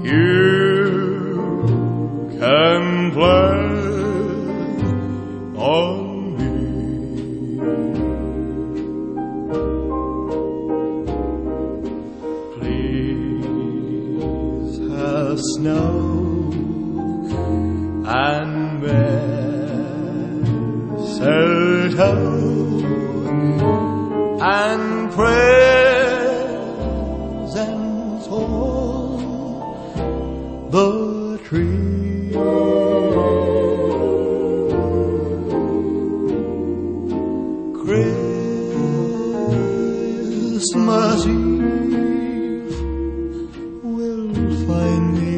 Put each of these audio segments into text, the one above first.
you can play on me. Please have snow and mistletoe and presents on the tree. Christmas Eve will find me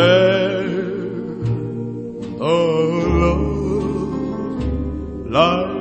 where a love like